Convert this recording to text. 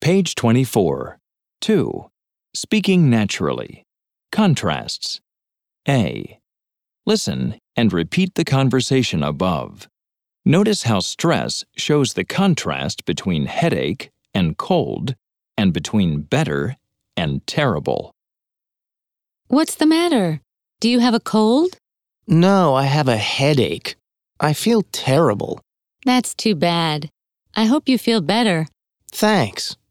Page 24. 2. Speaking naturally. Contrasts. A. Listen and repeat the conversation above. Notice how stress shows the contrast between headache and cold and between better and terrible. What's the matter? Do you have a cold? No, I have a headache. I feel terrible. That's too bad. I hope you feel better. Thanks.